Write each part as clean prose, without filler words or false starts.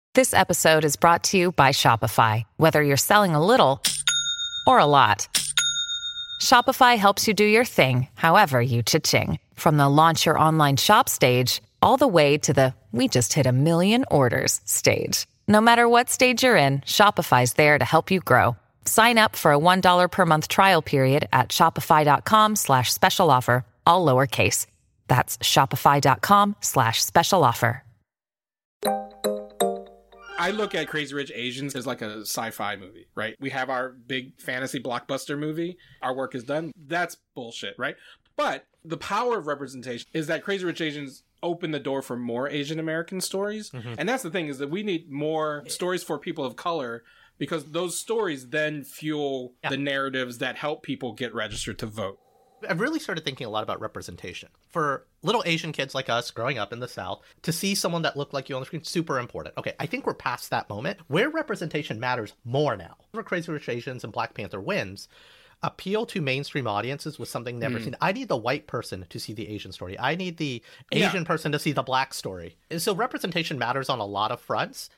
This episode is brought to you by Shopify. Whether you're selling a little or a lot, Shopify helps you do your thing, however you cha-ching. From the launch your online shop stage, all the way to the we just hit 1 million orders stage. No matter what stage you're in, Shopify's there to help you grow. Sign up for a $1 per month trial period at shopify.com/special offer, all lowercase. That's shopify.com/special offer. I look at Crazy Rich Asians as like a sci-fi movie, right? We have our big fantasy blockbuster movie. Our work is done. That's bullshit, right? But the power of representation is that Crazy Rich Asians open the door for more Asian American stories. Mm-hmm. And that's the thing, is that we need more stories for people of color, because those stories then fuel the narratives that help people get registered to vote. I've really started thinking a lot about representation. For little Asian kids like us growing up in the South, to see someone that looked like you on the screen, super important. Okay, I think we're past that moment where representation matters more now. For Crazy Rich Asians and Black Panther wins, appeal to mainstream audiences was something never seen. I need the white person to see the Asian story. I need the Asian person to see the Black story. And so representation matters on a lot of fronts.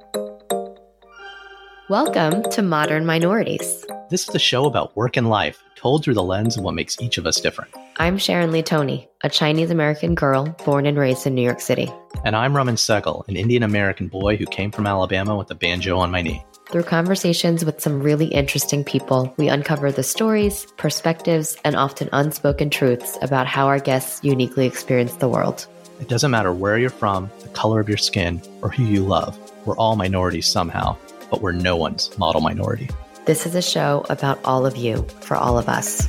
Welcome to Modern Minorities. This is a show about work and life, told through the lens of what makes each of us different. I'm Sharon Lee Tony, a Chinese-American girl born and raised in New York City. And I'm Raman Sehgal, an Indian-American boy who came from Alabama with a banjo on my knee. Through conversations with some really interesting people, we uncover the stories, perspectives, and often unspoken truths about how our guests uniquely experience the world. It doesn't matter where you're from, the color of your skin, or who you love. We're all minorities somehow, but we're no one's model minority. This is a show about all of you, for all of us.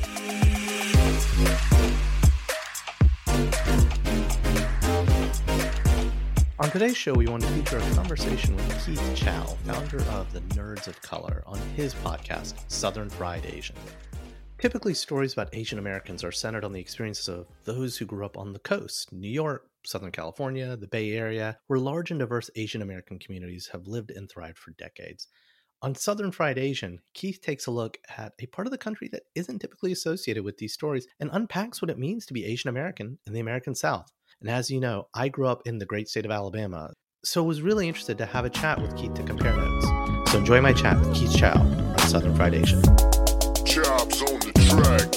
On today's show, we want to feature a conversation with Keith Chow, founder of the Nerds of Color, on his podcast, Southern Fried Asian. Typically, stories about Asian Americans are centered on the experiences of those who grew up on the coast, New York, Southern California, the Bay Area, where large and diverse Asian American communities have lived and thrived for decades. On Southern Fried Asian, Keith takes a look at a part of the country that isn't typically associated with these stories and unpacks what it means to be Asian American in the American South. And as you know, I grew up in the great state of Alabama, so I was really interested to have a chat with Keith to compare notes. So enjoy my chat with Keith Chow on Southern Fried Asian. Chops on the track.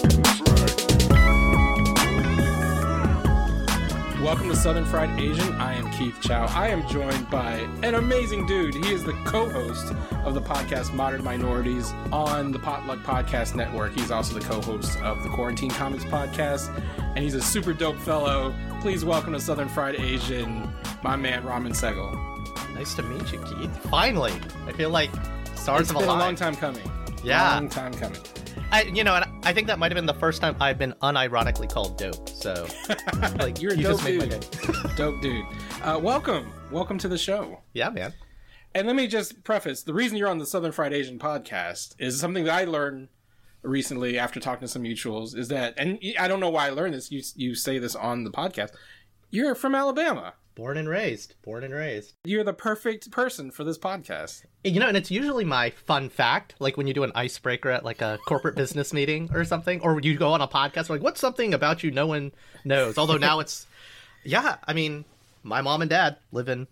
Welcome to Southern Fried Asian. I am Keith Chow. I am joined by an amazing dude. He is the co-host of the podcast Modern Minorities on the Potluck Podcast Network. He's also the co-host of the Quarantine Comics Podcast, and he's a super dope fellow. Please welcome to Southern Fried Asian, my man, Raman Sehgal. Nice to meet you, Keith. Finally. I feel like stars have aligned. It's been a long time coming. Yeah. Long time coming. I think that might have been the first time I've been unironically called dope. So, like, you're a you dope just made my dude. day. Dope dude. Welcome to the show. Yeah, man. And let me just preface, the reason you're on the Southern Fried Asian podcast is something that I learned recently after talking to some mutuals, is that, and I don't know why I learned this, you say this on the podcast, you're from Alabama. Born and raised. You're the perfect person for this podcast. You know, and it's usually my fun fact, like when you do an icebreaker at like a corporate business meeting or something, or you go on a podcast, like, what's something about you no one knows? Although now it's, my mom and dad live in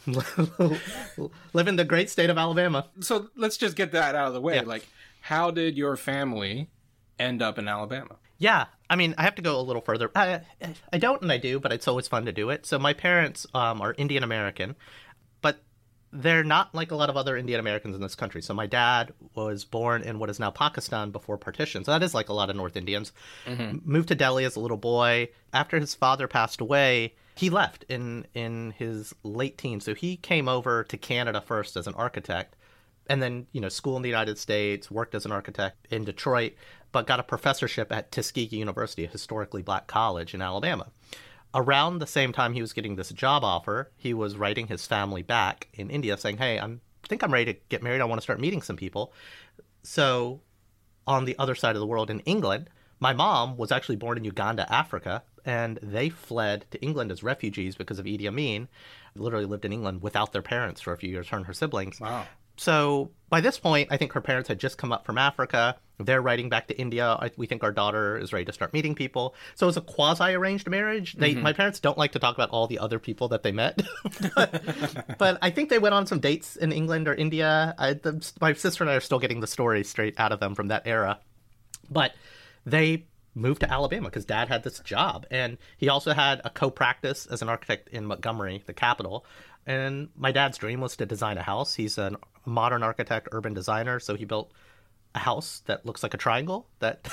the great state of Alabama. So let's just get that out of the way. Yeah. Like, how did your family end up in Alabama? Yeah, I mean, I have to go a little further. I don't and I do, but it's always fun to do it. So my parents are Indian American, but they're not like a lot of other Indian Americans in this country. So my dad was born in what is now Pakistan before partition. So that is like a lot of North Indians. Mm-hmm. Moved to Delhi as a little boy. After his father passed away, he left in his late teens. So he came over to Canada first as an architect. And then, school in the United States, worked as an architect in Detroit, but got a professorship at Tuskegee University, a historically black college in Alabama. Around the same time he was getting this job offer, he was writing his family back in India saying, hey, I think I'm ready to get married. I want to start meeting some people. So on the other side of the world in England, my mom was actually born in Uganda, Africa, and they fled to England as refugees because of Idi Amin. Literally lived in England without their parents for a few years, her and her siblings. Wow. So by this point, I think her parents had just come up from Africa. They're writing back to India. We think our daughter is ready to start meeting people. So it was a quasi-arranged marriage. My parents don't like to talk about all the other people that they met. but I think they went on some dates in England or India. My sister and I are still getting the story straight out of them from that era. But they moved to Alabama because Dad had this job. And he also had a co-practice as an architect in Montgomery, the capital. And my dad's dream was to design a house. He's a modern architect, urban designer, so he built a house that looks like a triangle.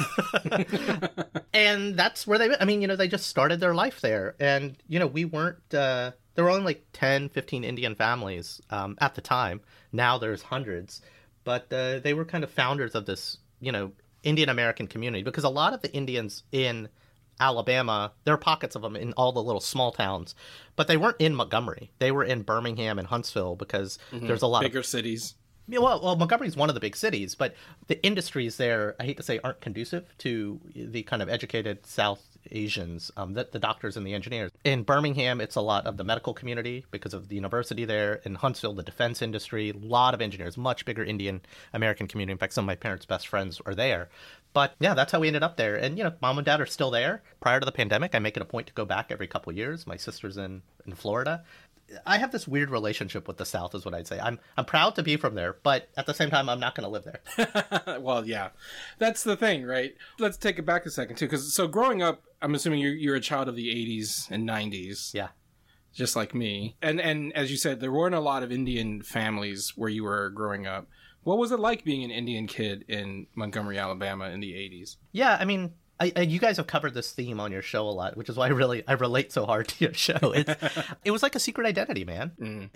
And that's where they met. I mean, they just started their life there. And, we weren't, there were only like 10, 15 Indian families at the time. Now there's hundreds. But they were kind of founders of this, Indian American community, because a lot of the Indians in Alabama, there are pockets of them in all the little small towns, but they weren't in Montgomery. They were in Birmingham and Huntsville because there's a lot bigger cities. Yeah, well, Montgomery's one of the big cities, but the industries there, I hate to say, aren't conducive to the kind of educated South Asians, the doctors and the engineers. In Birmingham, it's a lot of the medical community because of the university there. In Huntsville, the defense industry, a lot of engineers, much bigger Indian American community. In fact, some of my parents' best friends are there. But yeah, that's how we ended up there. And, Mom and Dad are still there. Prior to the pandemic, I make it a point to go back every couple of years. My sister's in Florida. I have this weird relationship with the South, is what I'd say. I'm proud to be from there, but at the same time, I'm not going to live there. Well, yeah, that's the thing, right? Let's take it back a second, too. So growing up, I'm assuming you're a child of the 80s and 90s. Yeah. Just like me. And as you said, there weren't a lot of Indian families where you were growing up. What was it like being an Indian kid in Montgomery, Alabama in the 80s? Yeah, I mean, you guys have covered this theme on your show a lot, which is why I relate so hard to your show. It was like a secret identity, man.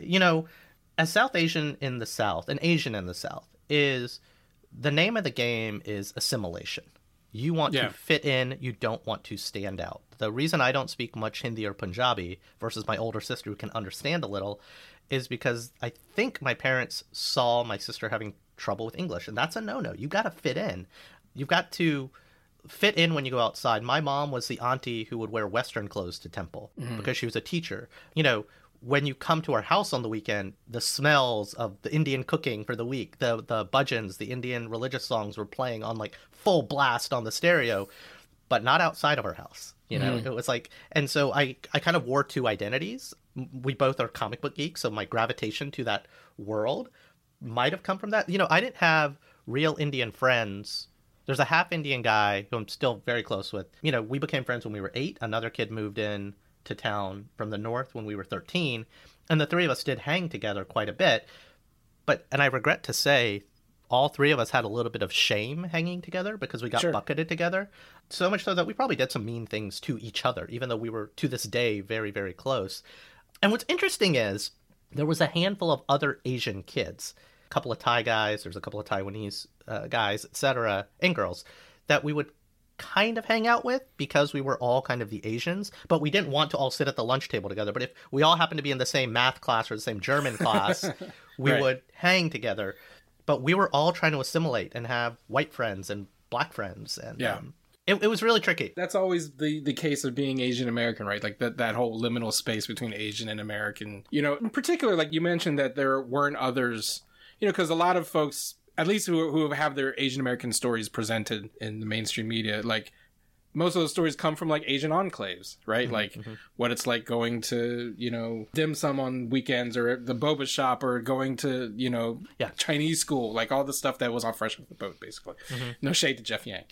As South Asian in the South, an Asian in the South, is the name of the game is assimilation. You want to fit in, you don't want to stand out. The reason I don't speak much Hindi or Punjabi versus my older sister who can understand a little is because I think my parents saw my sister having trouble with English, and that's a no-no. You got to fit in. You've got to fit in when you go outside. My mom was the auntie who would wear Western clothes to temple because she was a teacher. When you come to our house on the weekend, the smells of the Indian cooking for the week, the bhajans, the Indian religious songs were playing on like full blast on the stereo, but not outside of our house. It was like, and so I kind of wore two identities. We both are comic book geeks, so my gravitation to that world might have come from that. I didn't have real Indian friends. There's a half Indian guy who I'm still very close with. We became friends when we were 8. Another kid moved in to town from the north when we were 13. And the three of us did hang together quite a bit. And I regret to say, all three of us had a little bit of shame hanging together because we got bucketed together. So much so that we probably did some mean things to each other, even though we were, to this day, very, very close. And what's interesting is there was a handful of other Asian kids, a couple of Thai guys, there's a couple of Taiwanese guys, etc., and girls, that we would kind of hang out with because we were all kind of the Asians, but we didn't want to all sit at the lunch table together. But if we all happened to be in the same math class or the same German class, we would hang together. But we were all trying to assimilate and have white friends and black friends. And it was really tricky. That's always the case of being Asian American, right? Like that whole liminal space between Asian and American. In particular, like you mentioned that there weren't others, because a lot of folks, at least who have their Asian American stories presented in the mainstream media, like most of those stories come from like Asian enclaves, right? What it's like going to, dim sum on weekends or the boba shop or going to, Chinese school, like all the stuff that was all fresh off the boat, basically. No shade to Jeff Yang.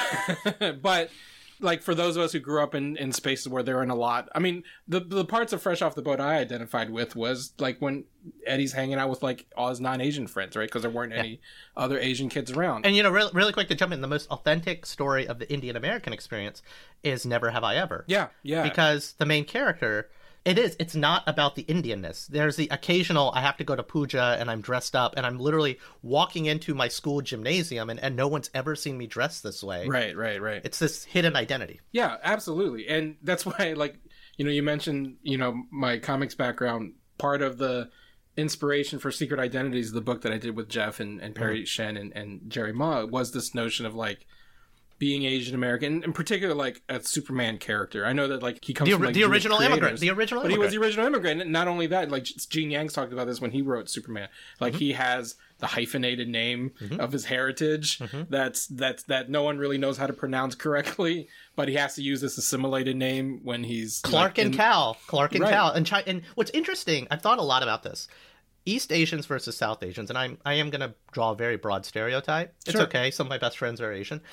But like for those of us who grew up in spaces where there aren't a lot, I mean, the parts of Fresh Off the Boat I identified with was like when Eddie's hanging out with like all his non-Asian friends, right? Because there weren't any other Asian kids around. And really quick to jump in, the most authentic story of the Indian American experience is Never Have I Ever. Yeah. Because the main character, it's not about the Indianness. There's the occasional, I have to go to puja and I'm dressed up and I'm literally walking into my school gymnasium and no one's ever seen me dressed this way. Right. It's this hidden identity. Yeah, absolutely. And that's why, like, you mentioned, my comics background. Part of the inspiration for Secret Identities, the book that I did with Jeff and Perry Shen and Jerry Ma, was this notion of like, being Asian American, in particular, like a Superman character. I know that like he comes from like the Jewish original immigrant, creators, but he was the original immigrant. And not only that, like Gene Yang's talked about this when he wrote Superman. Like he has the hyphenated name of his heritage that no one really knows how to pronounce correctly, but he has to use this assimilated name when he's Clark and Cal. Right. And what's interesting, I've thought a lot about this. East Asians versus South Asians, and I am going to draw a very broad stereotype. It's okay. Some of my best friends are Asian.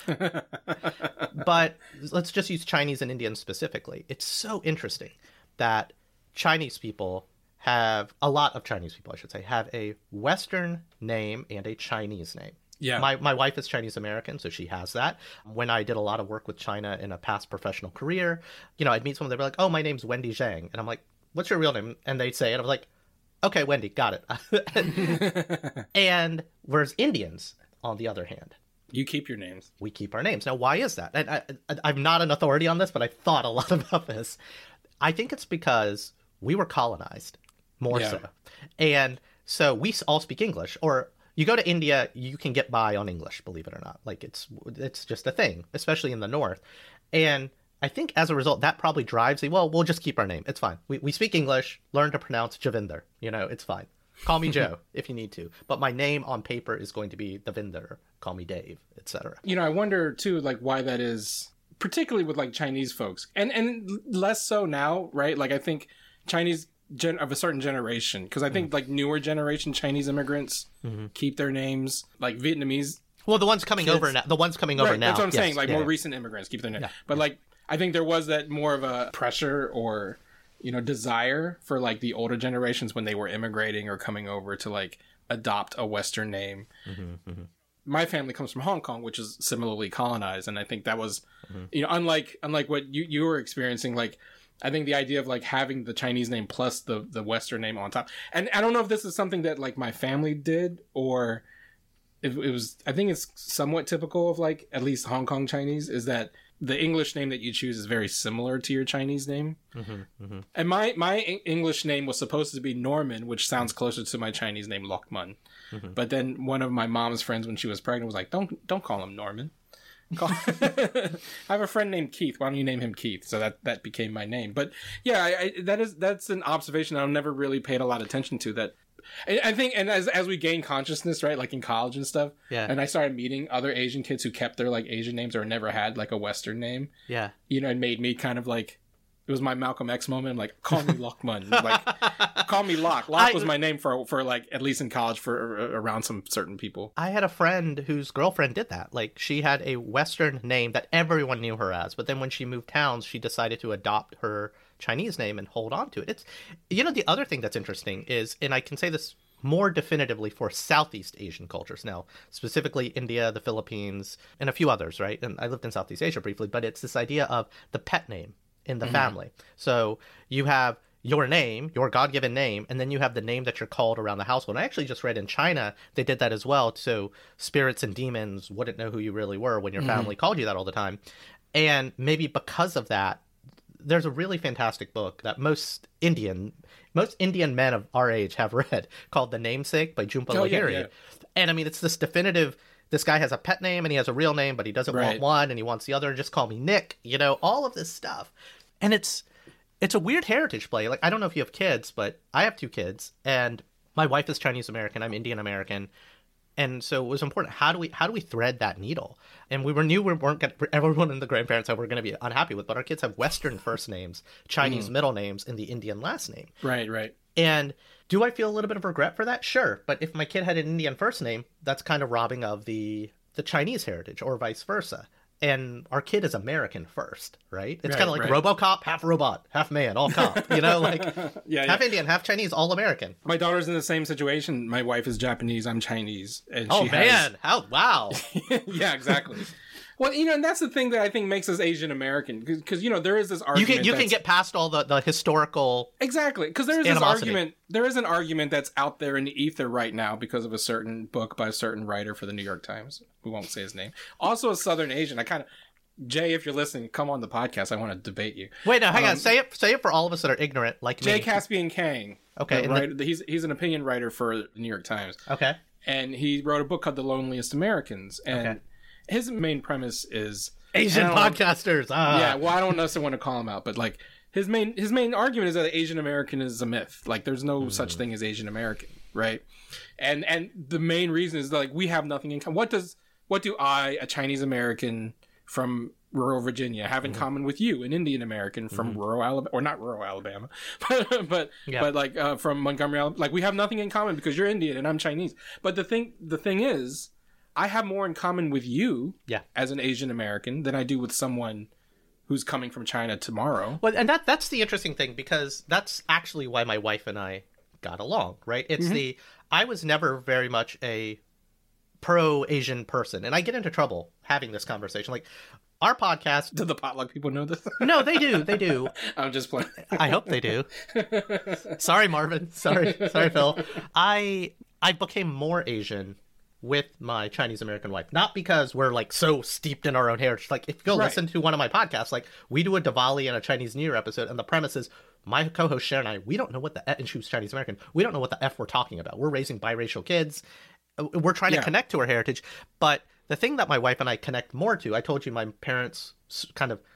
But let's just use Chinese and Indians specifically. It's so interesting that Chinese people have, a lot of Chinese people, I should say, have a Western name and a Chinese name. Yeah. My wife is Chinese American, so she has that. When I did a lot of work with China in a past professional career, I'd meet someone, they'd be like, oh, my name's Wendy Zhang. And I'm like, what's your real name? And they'd say it. I was like, okay, Wendy, got it. And whereas Indians, on the other hand, you keep your names. We keep our names. Now, why is that? And I'm not an authority on this, but I thought a lot about this. I think it's because we were colonized, more so. And so we all speak English. Or you go to India, you can get by on English, believe it or not. Like, it's just a thing, especially in the North. And I think as a result, that probably drives we'll just keep our name. It's fine. We speak English. Learn to pronounce Javinder. It's fine. Call me Joe if you need to. But my name on paper is going to be Devinder. Call me Dave, etc. I wonder, too, like, why that is, particularly with, like, Chinese folks. And less so now, right? Like, I think Chinese of a certain generation, because I think, like, newer generation Chinese immigrants keep their names, like Vietnamese. Well, the ones coming over now. The ones coming over now. That's what I'm saying. Like, more recent immigrants keep their name. Yeah. But, like, I think there was that more of a pressure or, desire for like the older generations when they were immigrating or coming over to like adopt a Western name. My family comes from Hong Kong, which is similarly colonized. And I think that was, unlike what you were experiencing, like, I think the idea of like having the Chinese name plus the Western name on top. And I don't know if this is something that like my family did or if it was, I think it's somewhat typical of like at least Hong Kong Chinese is that the English name that you choose is very similar to your Chinese name. And my English name was supposed to be Norman, which sounds closer to my Chinese name, Lokman. But then one of my mom's friends when she was pregnant was like, don't call him Norman. I have a friend named Keith. Why don't you name him Keith? So that became my name. But yeah, that's an observation I've never really paid a lot of attention to. That I think, and as we gain consciousness, right, like in college and stuff, and I started meeting other Asian kids who kept their like Asian names or never had like a Western name, it made me kind of like, it was my Malcolm X moment. I'm like, call me Lokman, like call me Locke. Locke was my name for like at least in college for around some certain people. I had a friend whose girlfriend did that. Like she had a Western name that everyone knew her as, but then when she moved towns, she decided to adopt her Chinese name and hold on to it. It's, the other thing that's interesting is, and I can say this more definitively for Southeast Asian cultures now, specifically India, the Philippines, and a few others, right? And I lived in Southeast Asia briefly, but it's this idea of the pet name in the family. So you have your name, your God-given name, and then you have the name that you're called around the household. And I actually just read in China, they did that as well. So spirits and demons wouldn't know who you really were when your family called you that all the time. And maybe because of that, there's a really fantastic book that most Indian men of our age have read called The Namesake by Jhumpa Lahiri. Yeah. And I mean, it's this definitive, this guy has a pet name and he has a real name, but he doesn't want one and he wants the other. Just call me Nick, all of this stuff. And it's a weird heritage play. Like, I don't know if you have kids, but I have 2 kids and my wife is Chinese American. I'm Indian American. And so it was important. How do we thread that needle? And we weren't everyone in the grandparents that we're going to be unhappy with, but our kids have Western first names, Chinese middle names, and the Indian last name. Right. And do I feel a little bit of regret for that? Sure. But if my kid had an Indian first name, that's kind of robbing of the Chinese heritage or vice versa. And our kid is American first, right? It's kind of like RoboCop, half robot, half man, all cop, like half Indian, half Chinese, all American. My daughter's in the same situation. My wife is Japanese, I'm Chinese. And wow. Yeah, exactly. Well, and that's the thing that I think makes us Asian American, because there is this argument. You can get past all the historical. Exactly, because there is animosity. This argument. There is an argument that's out there in the ether right now because of a certain book by a certain writer for the New York Times. We won't say his name. Also, a Southern Asian. Jay, if you're listening, come on the podcast. I want to debate you. Wait, no, hang on. Say it for all of us that are ignorant, like Jay me. Caspian Kang. Okay, he's an opinion writer for the New York Times. Okay, and he wrote a book called The Loneliest Americans, and his main premise is Asian And I don't- podcasters. Yeah, well, I don't necessarily want to call him out, but like his main argument is that Asian American is a myth. Like, there's no such thing as Asian American, right? And the main reason is that, like, we have nothing in common. What do I, a Chinese American from rural Virginia, have in common with you, an Indian American from rural Alabama, or not rural Alabama, but like from Montgomery, Alabama? Like, we have nothing in common because you're Indian and I'm Chinese. But the thing is, I have more in common with you as an Asian American than I do with someone who's coming from China tomorrow. Well, and that's the interesting thing, because that's actually why my wife and I got along, right? It's I was never very much a pro-Asian person, and I get into trouble having this conversation. Like, our podcast... Do the potluck people know this? No, they do. I'm just playing. I hope they do. Sorry, Marvin. Sorry, Phil. I became more Asian with my Chinese American wife, not because we're like so steeped in our own heritage. Like, if you go listen to one of my podcasts, like, we do a Diwali and a Chinese New Year episode, and the premise is my co-host Sharon and I, we don't know what the and she was Chinese American, we don't know what the F we're talking about. We're raising biracial kids. We're trying to connect to our heritage. But the thing that my wife and I connect more to, I told you my parents' kind of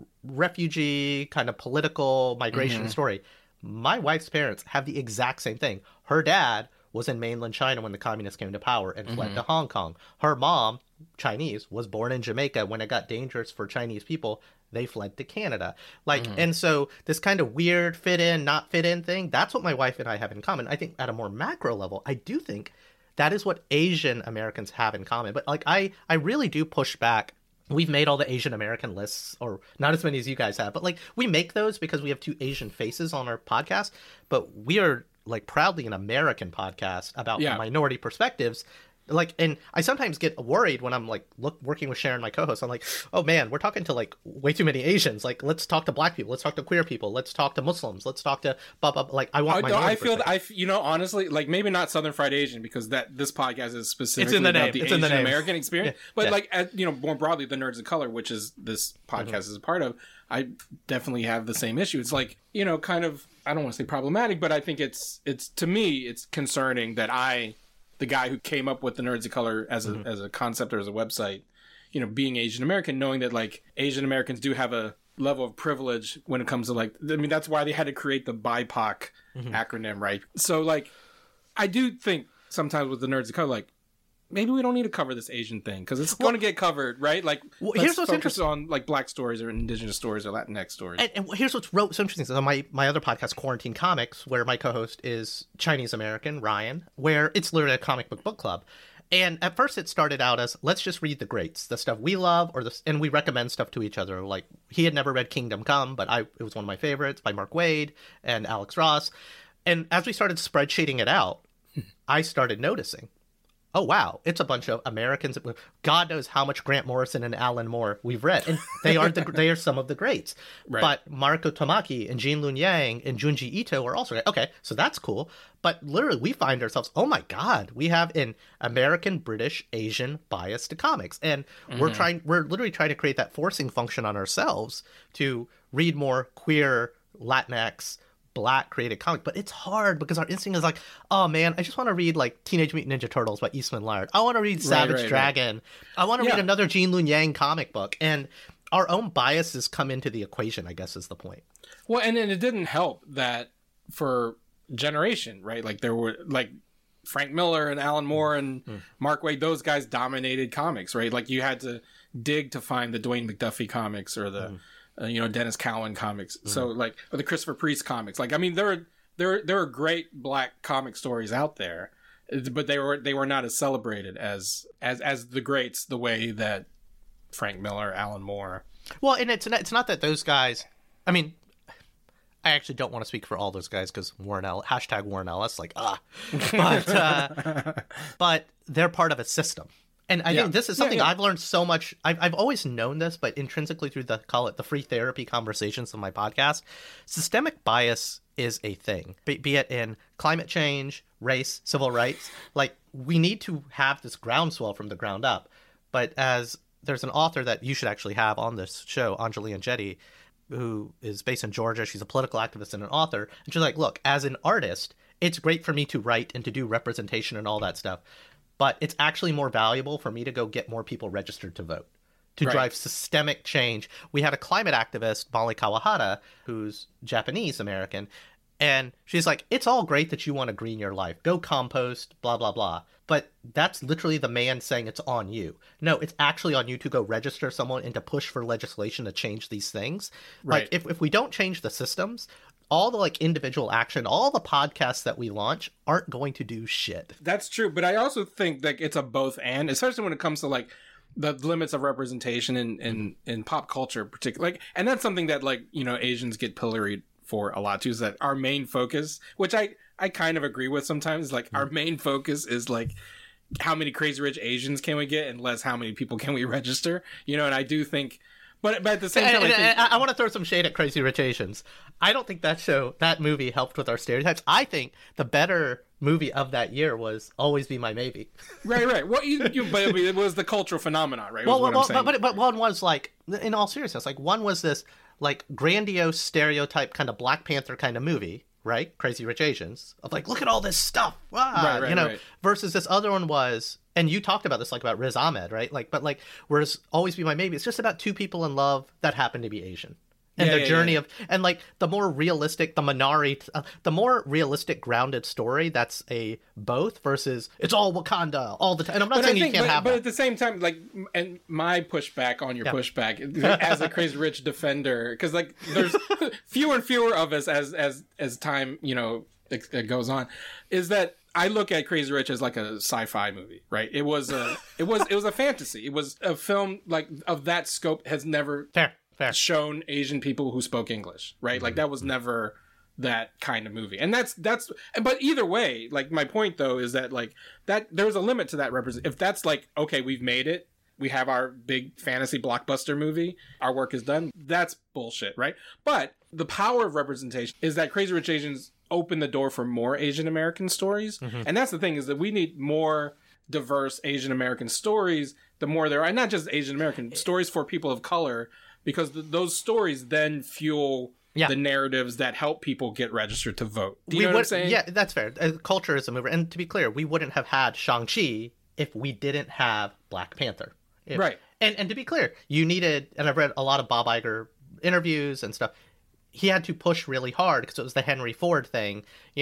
refugee, kind of political migration story. My wife's parents have the exact same thing. Her dad was in mainland China when the communists came to power and fled to Hong Kong. Her mom, Chinese, was born in Jamaica. When it got dangerous for Chinese people, they fled to Canada. Like, and so this kind of weird fit in, not fit in thing, that's what my wife and I have in common. I think at a more macro level, I do think that is what Asian Americans have in common. But like, I really do push back. We've made all the Asian American lists, or not as many as you guys have, but like, we make those because we have two Asian faces on our podcast, but we are like proudly an American podcast about minority perspectives. Like, and I sometimes get worried when I'm like working with Sharon, my co-host. I'm like, oh man, we're talking to like way too many Asians. Like, let's talk to Black people. Let's talk to queer people. Let's talk to Muslims. Let's talk to blah, blah, blah. Like, I want. I feel that you know, honestly, like, maybe not Southern Fried Asian, because this podcast is specifically about the Asian American experience. But like, you know, more broadly, the Nerds of Color, which is this podcast is a part of, I definitely have the same issue. It's like, you know, kind of, I don't want to say problematic, but I think it's to me, it's concerning that the guy who came up with the Nerds of Color as a concept or as a website, you know, being Asian American, knowing that like Asian Americans do have a level of privilege when it comes to like, I mean, that's why they had to create the BIPOC acronym, right? So like, I do think sometimes with the Nerds of Color, like, maybe we don't need to cover this Asian thing because it's going to get covered, right? Like, here's what's interesting on like Black stories or Indigenous stories or Latinx stories. And here's what's so interesting. So my other podcast, Quarantine Comics, where my co-host is Chinese American, Ryan, where it's literally a comic book club. And at first it started out as, let's just read the greats, the stuff we love, and we recommend stuff to each other. Like, he had never read Kingdom Come, but it was one of my favorites by Mark Waid and Alex Ross. And as we started spreadsheeting it out, I started noticing, oh, wow, it's a bunch of Americans. God knows how much Grant Morrison and Alan Moore we've read. And they are some of the greats. Right. But Mariko Tamaki and Jean Lun Yang and Junji Ito are also great. Okay, so that's cool. But literally, we find ourselves, oh my God, we have an American, British, Asian bias to comics. And we're literally trying to create that forcing function on ourselves to read more queer, Latinx, Black created comic, but it's hard because our instinct is like, oh man, I just want to read like Teenage Mutant Ninja Turtles by Eastman Laird. I want to read Savage Dragon. I want to read another Jean Lun Yang comic book. And our own biases come into the equation, I guess, is the point. Well, and it didn't help that for generation, right? Like, there were like Frank Miller and Alan Moore and Mark Waid, those guys dominated comics, right? Like, you had to dig to find the Dwayne McDuffie comics or the you know, Dennis Cowan comics. So like, or the Christopher Priest comics. Like, I mean, there are great Black comic stories out there, but they were not as celebrated as the greats, the way that Frank Miller, Alan Moore. Well, and it's not that those guys, I mean, I actually don't want to speak for all those guys because Warren Ellis, like, but they're part of a system. And I think this is something I've learned so much. I've always known this, but intrinsically through the free therapy conversations of my podcast, systemic bias is a thing, be it in climate change, race, civil rights. Like, we need to have this groundswell from the ground up. But as there's an author that you should actually have on this show, Anjali Enjeti, who is based in Georgia. She's a political activist and an author. And she's like, look, as an artist, it's great for me to write and to do representation and all that stuff. But it's actually more valuable for me to go get more people registered to vote. to Right. drive systemic change. We had a climate activist, Molly Kawahara, who's Japanese American, and she's like, it's all great that you want to green your life. Go compost, blah, blah, blah. But that's literally the man saying it's on you. No, it's actually on you to go register someone and to push for legislation to change these things. Right. Like, if we don't change the systems, all the like individual action, all the podcasts that we launch aren't going to do shit. That's true, but I also think like it's a both and, especially when it comes to like the limits of representation in pop culture, particularly. Like, and that's something that like Asians get pilloried for a lot too. Is that our main focus, which I kind of agree with sometimes. Like our main focus is like how many Crazy Rich Asians can we get, and less how many people can we register. And I do think. But at the same time, I want to throw some shade at Crazy Rich Asians. I don't think that movie helped with our stereotypes. I think the better movie of that year was Always Be My Maybe. Right. Well, but it was the cultural phenomenon, right? Well, but one was like, in all seriousness, like one was this like grandiose stereotype kind of Black Panther kind of movie, right? Crazy Rich Asians, of like, look at all this stuff, right. Versus this other one was. And you talked about this, like about Riz Ahmed, right? But whereas Always Be My Maybe, it's just about two people in love that happen to be Asian. And their journey of, and like the more realistic, the more realistic grounded story, that's a both versus it's all Wakanda all the time. And I'm not saying you can't have that. But at the same time, like, and my pushback on your pushback as a Crazy Rich defender, because like there's fewer and fewer of us as time, it goes on, is that I look at Crazy Rich as like a sci-fi movie, right? It was a fantasy. It was a film like of that scope has never Fair. shown Asian people who spoke English, right? Like that was never that kind of movie. And that's but either way, like my point though is that like that there's a limit to that if that's like, okay, we've made it, we have our big fantasy blockbuster movie, our work is done, that's bullshit, right? But the power of representation is that Crazy Rich Asians open the door for more Asian American stories. And that's the thing, is that we need more diverse Asian American stories, the more there are, and not just Asian American stories for people of color, because those stories then fuel the narratives that help people get registered to vote. Do you know what I'm saying? Yeah, that's fair. Culture is a mover. And to be clear, we wouldn't have had Shang-Chi if we didn't have Black Panther. Right. And to be clear, you needed, and I've read a lot of Bob Iger interviews and stuff, he had to push really hard because it was the Henry Ford thing.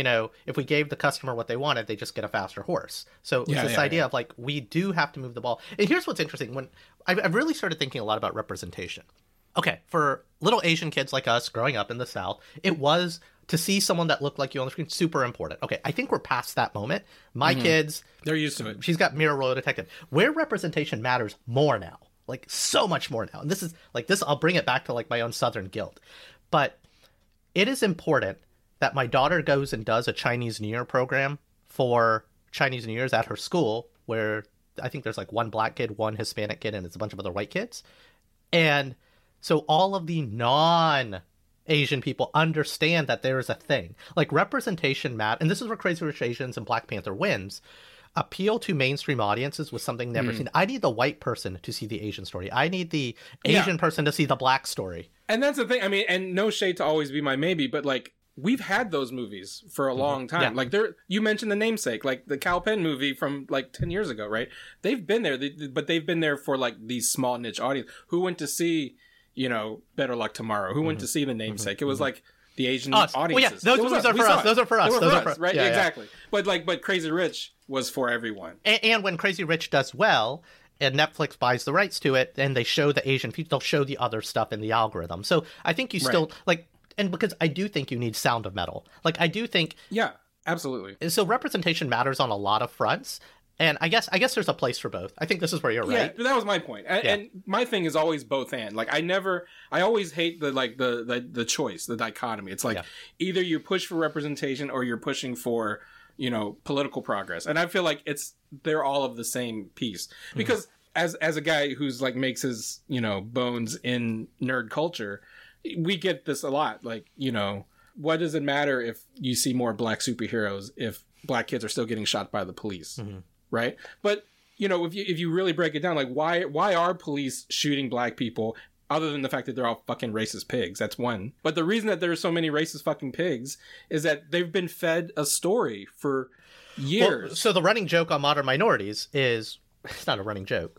If we gave the customer what they wanted, they just get a faster horse. So it was this idea of like, we do have to move the ball. And here's what's interesting. When I've really started thinking a lot about representation. Okay, for little Asian kids like us growing up in the South, it was to see someone that looked like you on the screen super important. Okay, I think we're past that moment. My kids, they're used to it. She's got Mirror Royal Detective, where representation matters more now. Like so much more now. And this is like this, I'll bring it back to like my own Southern guilt. But it is important that my daughter goes and does a Chinese New Year program for Chinese New Year's at her school, where I think there's like one Black kid, one Hispanic kid, and it's a bunch of other white kids. And so all of the non-Asian people understand that there is a thing. Like representation matters. And this is where Crazy Rich Asians and Black Panther wins. Appeal to mainstream audiences was something never seen. I need the white person to see the Asian story. I need the Asian person to see the Black story. And that's the thing. I mean, and no shade to Always Be My Maybe, but like we've had those movies for a long time. Yeah. Like you mentioned The Namesake, like the Kal Penn movie from like 10 years ago, right? They've been there, but they've been there for like these small niche audience who went to see, Better Luck Tomorrow, who went to see The Namesake. It was like the Asian audiences. Well, yeah, those are for us. Those are for us. Right? Yeah, exactly. Yeah. But Crazy Rich was for everyone. And when Crazy Rich does well, and Netflix buys the rights to it, and they show the Asian people, they'll show the other stuff in the algorithm. So I think you still like, and because I do think you need Sound of Metal. Like I do think, yeah, absolutely. So representation matters on a lot of fronts. And I guess there's a place for both. I think this is where you're right. Yeah, that was my point. And my thing is always both and. Like I always hate the choice, the dichotomy. It's like either you push for representation or you're pushing for, political progress. And I feel like they're all of the same piece. Because as a guy who's like makes his, bones in nerd culture, we get this a lot. Like, what does it matter if you see more Black superheroes if Black kids are still getting shot by the police? Right. But, if you really break it down, like why are police shooting Black people other than the fact that they're all fucking racist pigs? That's one. But the reason that there are so many racist fucking pigs is that they've been fed a story for years. Well, so the running joke on Modern Minorities is, it's not a running joke. Like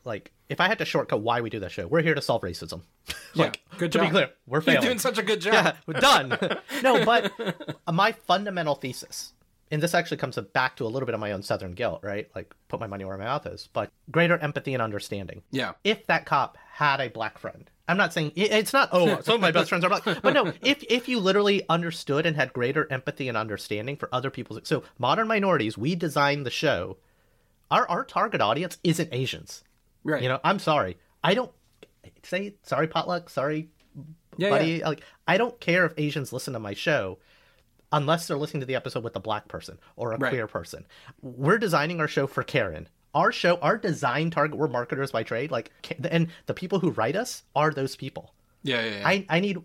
if I had to shortcut why we do that show, we're here to solve racism. Good to job. be clear, we're You're failing. doing such a good job. Yeah, we're done. No, but my fundamental thesis, and this actually comes back to a little bit of my own Southern guilt, right? Like, put my money where my mouth is, but greater empathy and understanding. Yeah. If that cop had a black friend, I'm not saying it's not, oh, some of my best friends are black, but no, if you literally understood and had greater empathy and understanding for other people's, so Modern Minorities, we designed the show. Our target audience isn't Asians. Right. You know, I'm sorry. I don't say sorry, Potluck, sorry, buddy. Yeah. Like, I don't care if Asians listen to my show unless they're listening to the episode with a black person or a queer person. We're designing our show for Karen. Our show, our design target, we're marketers by trade. Like, and the people who write us are those people. Yeah. I need.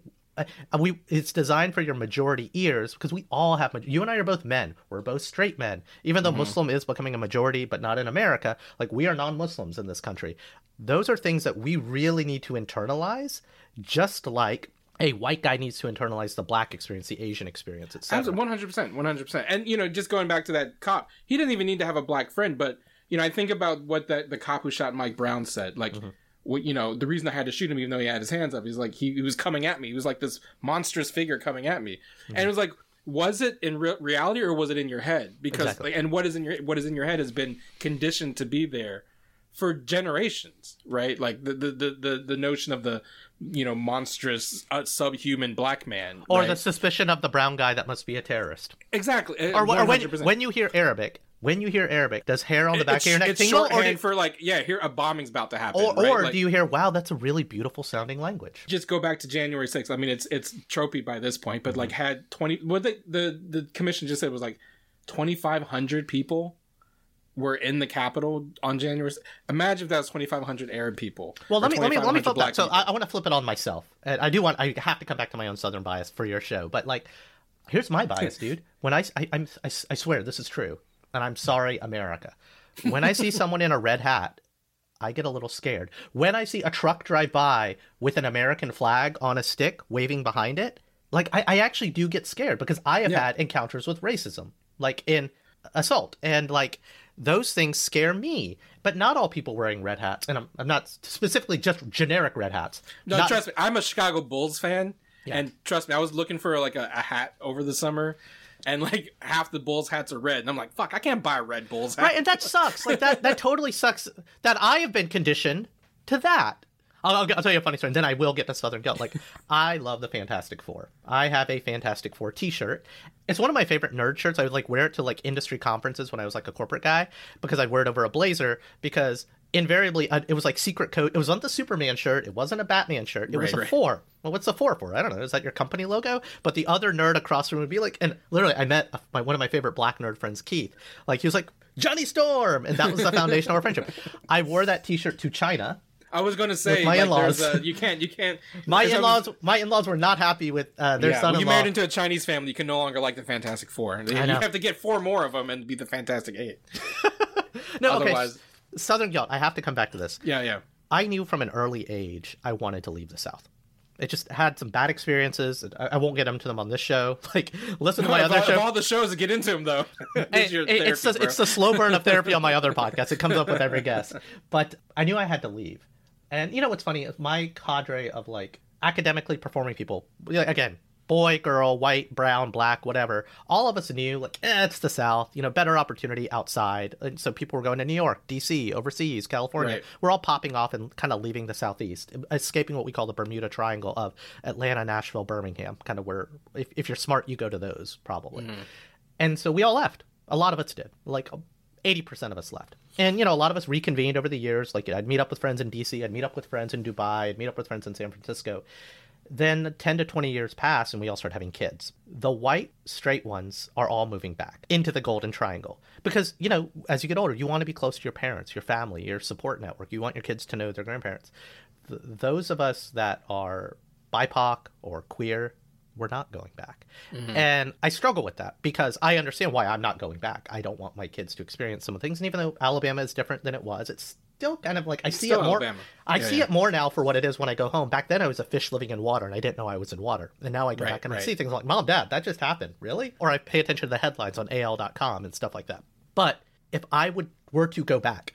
It's designed for your majority ears because we all have. You and I are both men. We're both straight men. Even though Muslim is becoming a majority, but not in America. Like, we are non-Muslims in this country. Those are things that we really need to internalize. Just like a white guy needs to internalize the black experience, the Asian experience, etc. 100%. And just going back to that cop, he didn't even need to have a black friend. But I think about what the cop who shot Mike Brown said. Like. The reason I had to shoot him, even though he had his hands up, he's like, he was coming at me. He was like this monstrous figure coming at me. And it was like, was it in reality or was it in your head? Because and what is in your head has been conditioned to be there for generations, right? Like the notion of the monstrous subhuman black man, or right? the suspicion of the brown guy that must be a terrorist, exactly. Or when you hear Arabic. When you hear Arabic, does hair on the back of your neck tingle? It's shorthand for here a bombing's about to happen. Or do you hear, wow, that's a really beautiful sounding language? Just go back to January 6th. I mean, it's tropey by this point, but like had 20. What the commission just said was like 2,500 people were in the Capitol on January. Imagine if that was 2,500 Arab people. Well, let me flip that. So I want to flip it on myself, and I have to come back to my own Southern bias for your show, but like, here's my bias, dude. When I swear this is true. And I'm sorry, America. When I see someone in a red hat, I get a little scared. When I see a truck drive by with an American flag on a stick waving behind it, like, I actually do get scared because I have had encounters with racism, like in assault. And like, those things scare me. But not all people wearing red hats. And I'm not specifically just generic red hats. No, trust me. I'm a Chicago Bulls fan. Yeah. And trust me, I was looking for like a hat over the summer. And like half the Bulls hats are red, and I'm like, "Fuck, I can't buy a red Bulls hat." Right, and that sucks. Like that totally sucks. That I have been conditioned to that. I'll tell you a funny story, and then I will get to Southern guilt. Like, I love the Fantastic Four. I have a Fantastic Four T-shirt. It's one of my favorite nerd shirts. I would like wear it to like industry conferences when I was like a corporate guy because I'd wear it over a blazer because invariably it was like secret code. It was on the Superman shirt. It wasn't a Batman shirt. It was a 4. Well, what's the 4 for? I don't know. Is that your company logo? But the other nerd across from would be like, and literally I met one of my favorite black nerd friends, Keith. Like, he was like, Johnny Storm. And that was the foundation of our friendship. I wore that T-shirt to China. I was going to say, my in-laws. you can't. My in-laws were not happy with their son-in-law. When you married into a Chinese family, you can no longer like the Fantastic Four. You have to get 4 more of them and be the Fantastic 8. No, otherwise... okay. Southern guilt. I have to come back to this. Yeah. I knew from an early age I wanted to leave the South. It just had some bad experiences. I won't get into them on this show. Like, listen to my other show. Of all the shows to get into them, though. It's the slow burn of therapy on my other podcast. It comes up with every guest. But I knew I had to leave. And you know what's funny? My cadre of like academically performing people, again, boy, girl, white, brown, black, whatever, all of us knew, like, it's the South, better opportunity outside. And so people were going to New York, D.C., overseas, California. Right. We're all popping off and kind of leaving the Southeast, escaping what we call the Bermuda Triangle of Atlanta, Nashville, Birmingham, kind of where, if you're smart, you go to those, probably. Mm-hmm. And so we all left. A lot of us did. Like, 80% of us left. And, a lot of us reconvened over the years. Like, I'd meet up with friends in D.C., I'd meet up with friends in Dubai, I'd meet up with friends in San Francisco. Then 10 to 20 years pass and we all start having kids. The white, straight ones are all moving back into the Golden Triangle. Because, as you get older, you want to be close to your parents, your family, your support network. You want your kids to know their grandparents. Those of us that are BIPOC or queer, we're not going back. Mm-hmm. And I struggle with that because I understand why I'm not going back. I don't want my kids to experience some of the things. And even though Alabama is different than it was, it's still kind of like I see it more. Alabama. I see it more now for what it is when I go home. Back then I was a fish living in water and I didn't know I was in water. And now I go back and I see things like, Mom, Dad, that just happened. Really? Or I pay attention to the headlines on AL.com and stuff like that. But if I were to go back,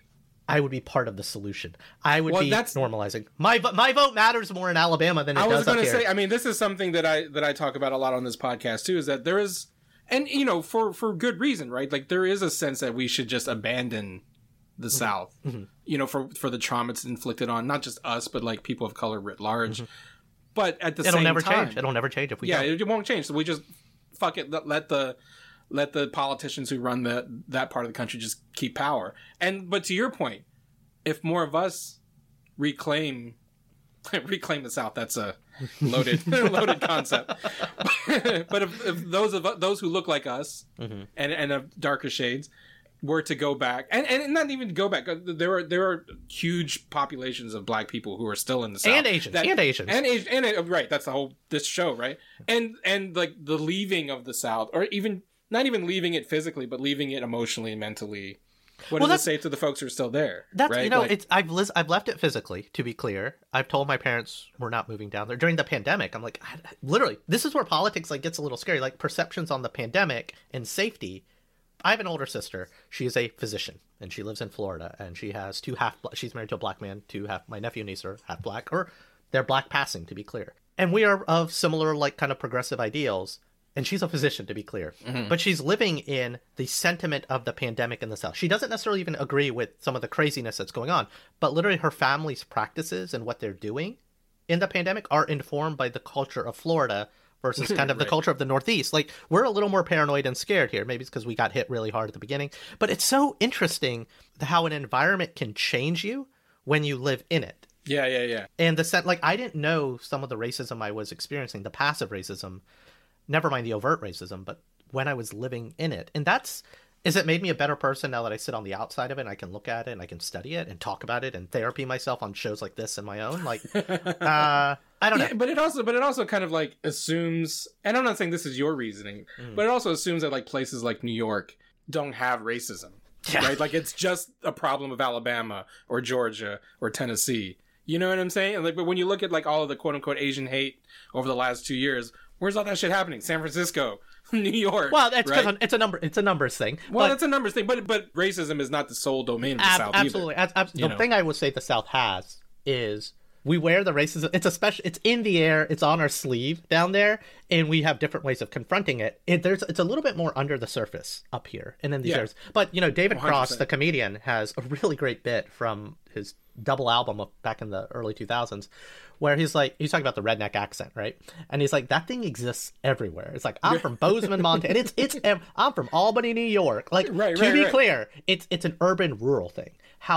I would be part of the solution. I would be that's normalizing. My vote matters more in Alabama than it does up here. I was going to say, I mean, this is something that I talk about a lot on this podcast too, is that there is, and you know, for good reason, right? Like there is a sense that we should just abandon the South, you know, for the trauma it's inflicted on not just us, but like people of color writ large. But at the same time, It'll never change if we don't. It won't change. So we just fuck it. Let the politicians who run that part of the country just keep power. But to your point, if more of us reclaim the South, that's a loaded concept. But if those who look like us and of darker shades were to go back and not even go back, there are huge populations of black people who are still in the South and Asians right. That's the whole this show, right? And like the leaving of the South, or even not even leaving it physically, but leaving it emotionally and mentally. What does it say to the folks who are still there? That's right? You know, like, I've left it physically. To be clear, I've told my parents we're not moving down there during the pandemic. I'm like, literally, this is where politics like gets a little scary. Like perceptions on the pandemic and safety. I have an older sister. She is a physician, and she lives in Florida, and she has she's married to a black man. My nephew and niece are half black, or they're black passing, to be clear. And we are of similar, like, kind of progressive ideals. And she's a physician, to be clear. But she's living in the sentiment of the pandemic in the South. She doesn't necessarily even agree with some of the craziness that's going on. But literally her family's practices and what they're doing in the pandemic are informed by the culture of Florida versus kind of the culture of the Northeast. Like, we're a little more paranoid and scared here. Maybe it's because we got hit really hard at the beginning. But it's so interesting how an environment can change you when you live in it. Yeah. And I didn't know some of the racism I was experiencing, the passive racism, never mind the overt racism, but when I was living in it. And is it made me a better person now that I sit on the outside of it and I can look at it and I can study it and talk about it and therapy myself on shows like this and my own? Like, I don't know. But it also kind of like assumes, and I'm not saying this is your reasoning, but it also assumes that like places like New York don't have racism, right? Like it's just a problem of Alabama or Georgia or Tennessee. You know what I'm saying? Like, but when you look at like all of the quote unquote Asian hate over the last 2 years, where's all that shit happening? San Francisco, New York. Well, that's because right? it's a numbers thing. Well, it's a numbers thing, but racism is not the sole domain of the South absolutely. either. The thing I would say the South has is we wear the racism. It's in the air. It's on our sleeve down there, and we have different ways of confronting it. It's a little bit more under the surface up here and in these areas. But David 100%. Cross, the comedian, has a really great bit from his double album back in the early 2000s where he's talking about the redneck accent, right? And he's like, that thing exists everywhere. It's like, I'm from Bozeman, Montana, and I'm from Albany, New York. Like, to be clear, it's an urban rural thing.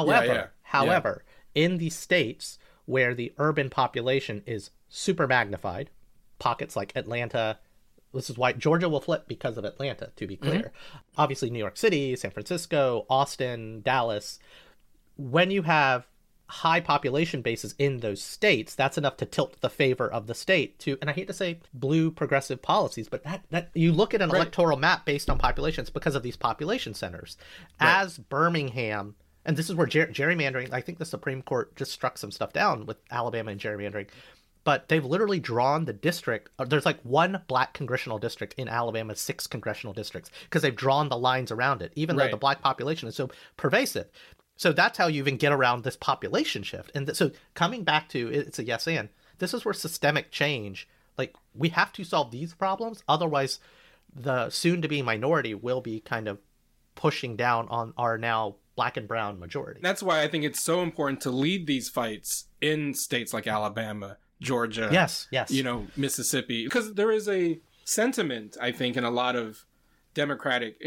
However, in the states where the urban population is super magnified, pockets like Atlanta, this is why Georgia will flip because of Atlanta, to be clear. Obviously New York City, San Francisco, Austin, Dallas. When you have high population bases in those states, that's enough to tilt the favor of the state to, and I hate to say blue progressive policies, but that you look at an electoral map based on populations because of these population centers. As Birmingham, and this is where gerrymandering, I think the Supreme Court just struck some stuff down with Alabama and gerrymandering, but they've literally drawn the district. There's like one black congressional district in Alabama, 6 congressional districts, because they've drawn the lines around it, even though the black population is so pervasive. So that's how you even get around this population shift. And so coming back to, it's a yes and, this is where systemic change, like we have to solve these problems. Otherwise, the soon-to-be minority will be kind of pushing down on our now black and brown majority. That's why I think it's so important to lead these fights in states like Alabama, Georgia, yes, Mississippi, because there is a sentiment, I think, in a lot of Democratic,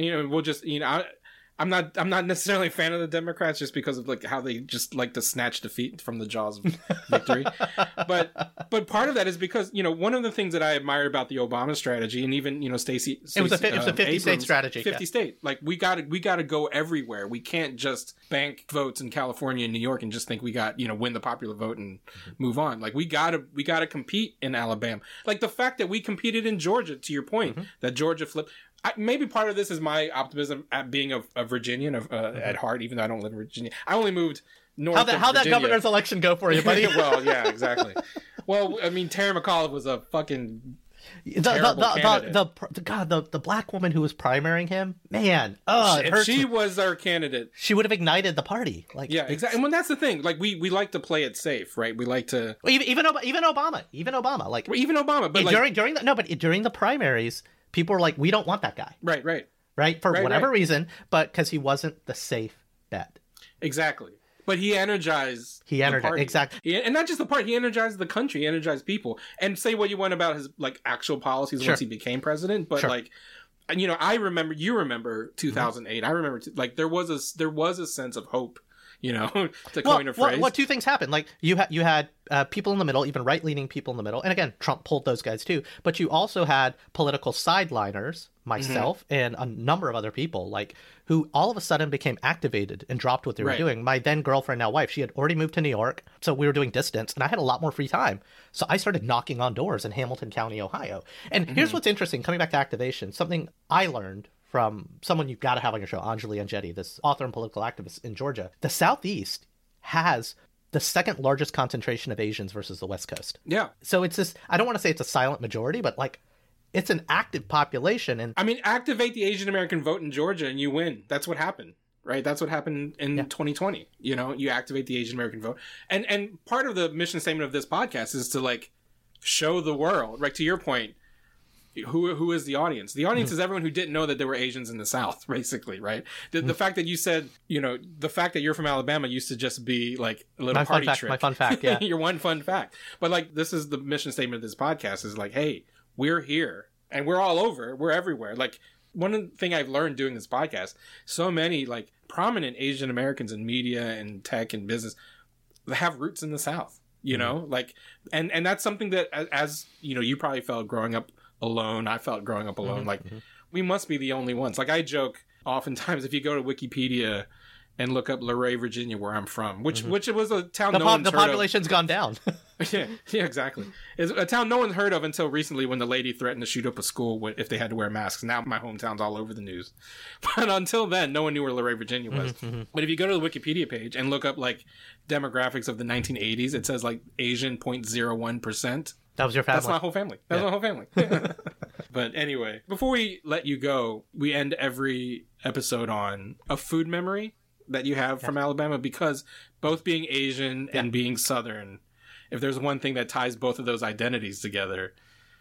I'm not necessarily a fan of the Democrats just because of like how they just like to snatch defeat from the jaws of victory. But part of that is because, one of the things that I admire about the Obama strategy, and even, Stacey it was a 50-state strategy. 50 state. Like we gotta go everywhere. We can't just bank votes in California and New York and just think we got, win the popular vote and move on. Like we gotta compete in Alabama. Like the fact that we competed in Georgia, to your point, that Georgia flipped. Maybe part of this is my optimism at being a Virginian at heart, even though I don't live in Virginia. I only moved north of Virginia. How'd that governor's election go for you, buddy? Well, yeah, exactly. Well, I mean, Terry McAuliffe was a fucking The black woman who was primarying him, man, it if hurts. she was our candidate, She would have ignited the party. Like, yeah, exactly. And when that's the thing, like we like to play it safe, right? We like to even Obama, like well, even Obama, but like, during the primaries, people were like, we don't want that guy, right, for whatever reason, but because he wasn't the safe bet. Exactly. But he energized the party. Exactly. And not just the party, he energized the country, he energized people. And say what you want about his like actual policies once he became president, but like, you know, you remember 2008. I remember like there was a sense of hope, you know, to coin a phrase. What two things happened? Like you had people in the middle, even right-leaning people in the middle, and again, Trump pulled those guys too. But you also had political sideliners, myself, and a number of other people, like who all of a sudden became activated and dropped what they were doing. My then girlfriend, now wife, she had already moved to New York, so we were doing distance, and I had a lot more free time. So I started knocking on doors in Hamilton County, Ohio. And here's what's interesting, coming back to activation, something I learned from someone you've got to have on your show, Anjali Enjeti, this author and political activist in Georgia. The Southeast has the second largest concentration of Asians versus the West Coast. Yeah. So it's this, I don't want to say it's a silent majority, but like it's an active population. And I mean, activate the Asian American vote in Georgia and you win. That's what happened, right? That's what happened in 2020. You know, you activate the Asian American vote. And part of the mission statement of this podcast is to like show the world, right? To your point, who is the audience? The audience is everyone who didn't know that there were Asians in the South, basically, right? The fact that you said, you know, the fact that you're from Alabama used to just be like a little party trick. My fun fact, yeah. Your one fun fact. But like, this is the mission statement of this podcast is like, hey, we're here and we're all over. We're everywhere. Like, one thing I've learned doing this podcast, so many like prominent Asian Americans in media and tech and business have roots in the South, you know, like, and that's something that as you know, you probably felt growing up alone. I felt growing up alone. Like, we must be the only ones. Like, I joke oftentimes if you go to Wikipedia and look up Luray, Virginia, where I'm from, which was a town no one's heard of. The population's gone down. yeah, exactly. It's a town no one's heard of until recently when the lady threatened to shoot up a school if they had to wear masks. Now my hometown's all over the news. But until then, no one knew where Luray, Virginia was. But if you go to the Wikipedia page and look up, like, demographics of the 1980s, it says, like, Asian 0.01%. That was your family. That's my whole family. That's my whole family. But anyway, before we let you go, we end every episode on a food memory that you have from Alabama, because both being Asian and being Southern, if there's one thing that ties both of those identities together,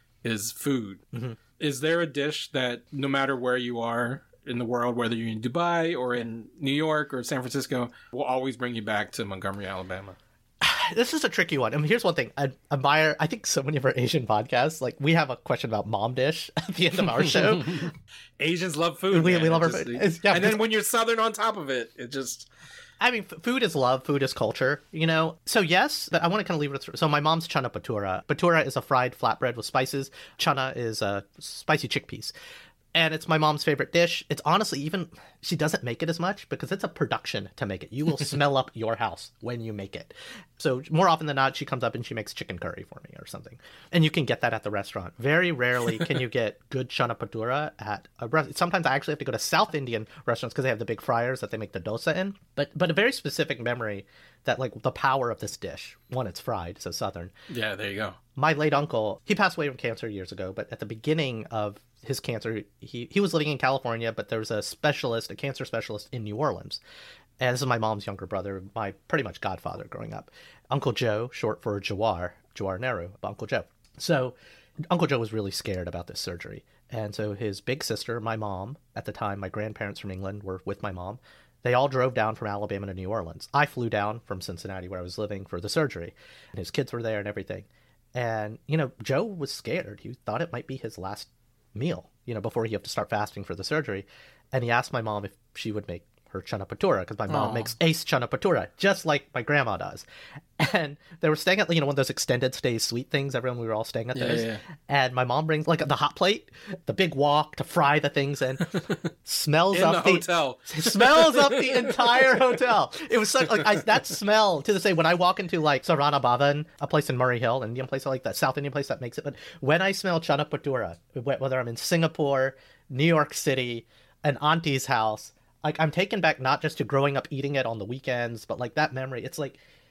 is food. Is there a dish that no matter where you are in the world, whether you're in Dubai or in New York or San Francisco, will always bring you back to Montgomery, Alabama? This is a tricky one. I mean, here's one thing. I admire, I think so many of our Asian podcasts, like, we have a question about mom dish at the end of our show. Asians love food. We love our food. And then when you're Southern on top of it, it just... I mean, food is love. Food is culture, you know? So yes, but I want to kind of leave it. So my mom's chana patura. Patura is a fried flatbread with spices. Chana is spicy chickpeas. And it's my mom's favorite dish. It's honestly, even she doesn't make it as much because it's a production to make it. You will smell up your house when you make it. So more often than not, she comes up and she makes chicken curry for me or something. And you can get that at the restaurant. Very rarely can you get good chana patura at a restaurant. Sometimes I actually have to go to South Indian restaurants because they have the big fryers that they make the dosa in. But a very specific memory that, like, the power of this dish. One, it's fried, so Southern. Yeah, there you go. My late uncle, he passed away from cancer years ago, but at the beginning of his cancer, he was living in California, but there was a cancer specialist in New Orleans. And this is my mom's younger brother, my pretty much godfather growing up. Uncle Joe, short for Jawar Nehru, Uncle Joe. So Uncle Joe was really scared about this surgery. And so his big sister, my mom, at the time, my grandparents from England were with my mom. They all drove down from Alabama to New Orleans. I flew down from Cincinnati, where I was living, for the surgery. And his kids were there and everything. And, you know, Joe was scared. He thought it might be his last meal, you know, before he had to start fasting for the surgery. And he asked my mom if she would make her chana patura, because my mom makes ace chana patura, just like my grandma does. And they were staying at, you know, one of those extended stay suite things. We were all staying at those. Yeah. And my mom brings, like, the hot plate, the big wok to fry the things in. Smells up the hotel. Smells up the entire hotel. It was such, like, that smell, to the say, when I walk into, like, Sarana Bhavan, a place in Murray Hill, an Indian place, like that South Indian place that makes it. But when I smell chana patura, whether I'm in Singapore, New York City, an auntie's house, like, I'm taken back not just to growing up eating it on the weekends, but, like, that memory. It's like,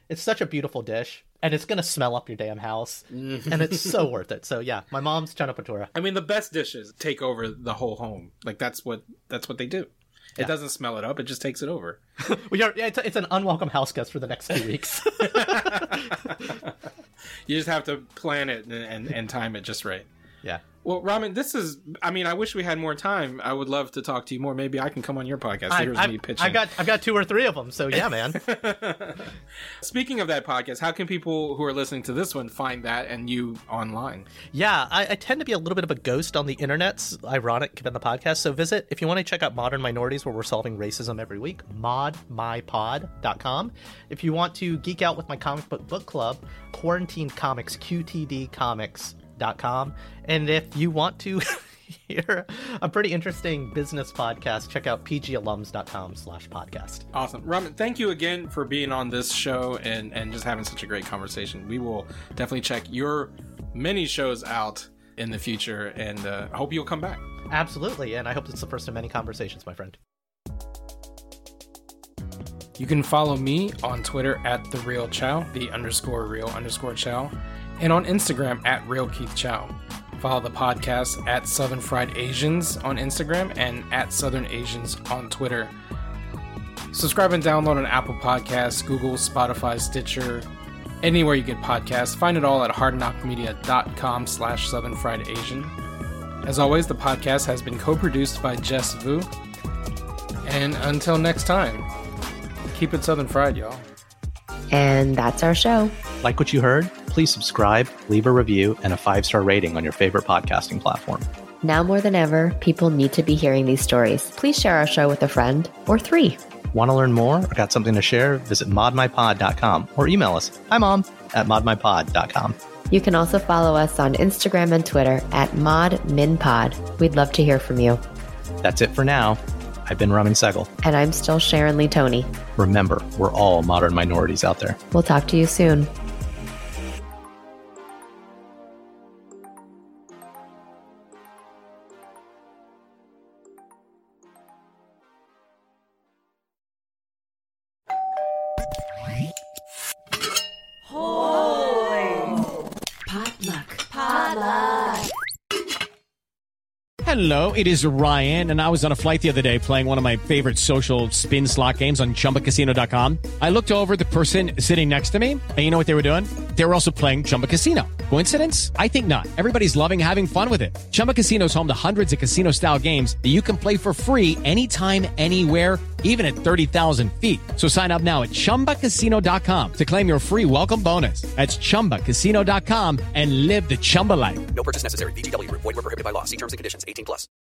It's such a beautiful dish, and it's gonna smell up your damn house, and it's so worth it. So yeah, my mom's chana patura. I mean, the best dishes take over the whole home. Like that's what they do. It doesn't smell it up; it just takes it over. It's an unwelcome house guest for the next 2 weeks. You just have to plan it and time it just right. Yeah. Well, Ramen, I wish we had more time. I would love to talk to you more. Maybe I can come on your podcast. Here's me pitching. I've got 2 or 3 of them, so yeah, man. Speaking of that podcast, how can people who are listening to this one find that and you online? Yeah, I tend to be a little bit of a ghost on the internet's ironic given the podcast. So if you want to check out Modern Minorities, where we're solving racism every week, modmypod.com. If you want to geek out with my comic book club, Quarantine Comics, QTDcomics.com. And if you want to hear a pretty interesting business podcast, check out pgalums.com/podcast. Awesome. Ramen, thank you again for being on this show and just having such a great conversation. We will definitely check your many shows out in the future, and I hope you'll come back. Absolutely, and I hope it's the first of many conversations, my friend. You can follow me on Twitter at @TheRealChow, _real_Chow, and on Instagram at RealKeithChow. Follow the podcast at Southern Fried Asians on Instagram and at Southern Asians on Twitter. Subscribe and download on Apple Podcasts, Google, Spotify, Stitcher, anywhere you get podcasts. Find it all at hardknockmedia.com/Southern Fried Asian. As always, the podcast has been co-produced by Jess Vu. And until next time, keep it Southern Fried, y'all. And that's our show. Like what you heard? Please subscribe, leave a review, and a 5-star rating on your favorite podcasting platform. Now more than ever, people need to be hearing these stories. Please share our show with a friend or 3. Want to learn more or got something to share? Visit modmypod.com or email us, himom@modmypod.com. You can also follow us on Instagram and Twitter at modminpod. We'd love to hear from you. That's it for now. I've been Ramen Segal. And I'm still Sharon Lee Tony. Remember, we're all modern minorities out there. We'll talk to you soon. Hello, it is Ryan, and I was on a flight the other day playing one of my favorite social spin slot games on ChumbaCasino.com. I looked over at the person sitting next to me, and you know what they were doing? They were also playing Chumba Casino. Coincidence? I think not. Everybody's loving having fun with it. Chumba Casino is home to hundreds of casino-style games that you can play for free anytime, anywhere, even at 30,000 feet. So sign up now at ChumbaCasino.com to claim your free welcome bonus. That's ChumbaCasino.com and live the Chumba life. No purchase necessary. VGW. Void where prohibited by law. See terms and conditions. 18+.